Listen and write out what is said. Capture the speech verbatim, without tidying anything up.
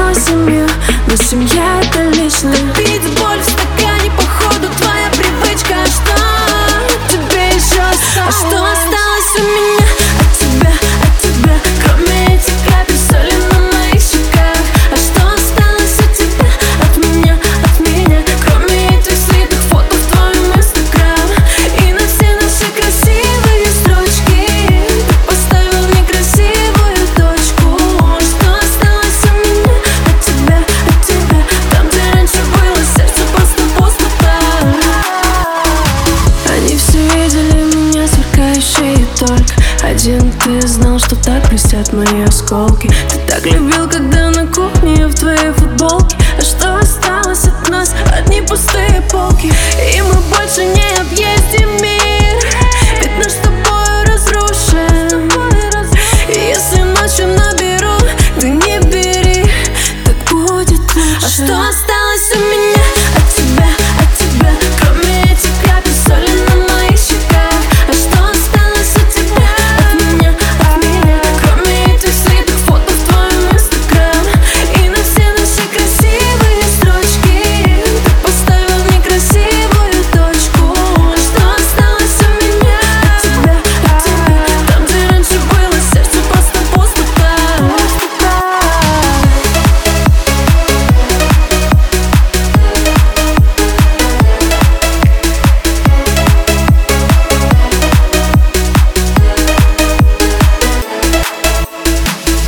свою семью, но семья — это личное. Пить боль в стакане, походу твоя привычка. А что тебе еще осталось? А что осталось у меня от тебя, от тебя, кроме этих капель соли на моих щеках? А что осталось у тебя от меня, от меня, кроме этих слитых фото в твоем инстаграм? И на все наши красивые строчки ты поставил некрасивую точку. Что осталось у меня от тебя, от тебя, там, где раньше было сердце, просто пустота. Они все видели меня сверкающей, только один ты знал, что так блестят мои осколки. Ты так любил, когда на кухне я в твоей футболке. А что